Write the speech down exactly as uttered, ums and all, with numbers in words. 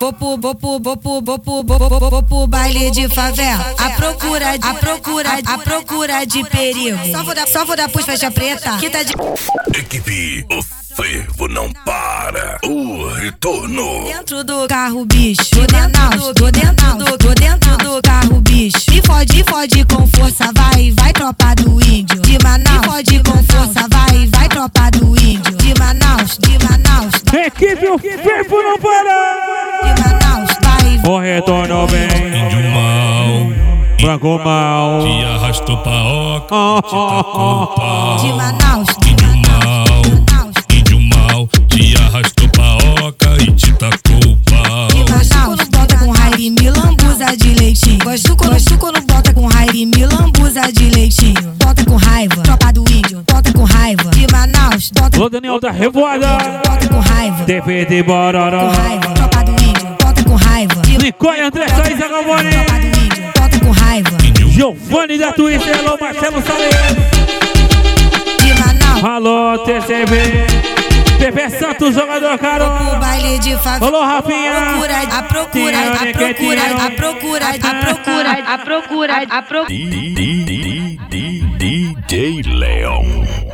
Vou pro, vou pro, vou pro, vou pro, vou, vou, vou pro baile de favela. A procura, a procura, a procura de perigo. Só vou dar, só vou dar pros faixa preta. Que tá de... Equipe, o fervo não para. O retorno. Dentro do carro, bicho. Tô dentro, tô dentro do, tô dentro do carro, bicho. Me fode, fode com força, vai, vai tropa do índio. De Manaus, me fode com força, vai, vai tropa do índio. De Manaus, de Manaus. Equipe, o fervo não para. De Manaus, vai. O retorno vem. Índio mal, Branco mal. te arrastou pra oca, te tacou o pau. De Manaus, Índio mal, índio mal, te arrastou pra oca e te tacou o pau. Gosto quando bota com raiva e me lambuza de leitinho. Gosto quando, gosto quando bota com raiva e me lambuza de leitinho. Bota com raiva, tropa do índio. Bota com raiva, de Manaus. Bota, Ô Daniel da Revoada. bota com raiva, D P D com Bororó. raiva, tropa do índio. Bota com raiva, de Nicole André Saís Agavone. tropa do índio. Bota com raiva, Giovanni da Twitter. Alô Marcelo Salles. de Manaus. Alô T C B. Pepe Santos, jogador caro. O baile de favela. Alô Rafinha. A procura, a procura, a procura, a procura, a procura, a procura. D J Leão.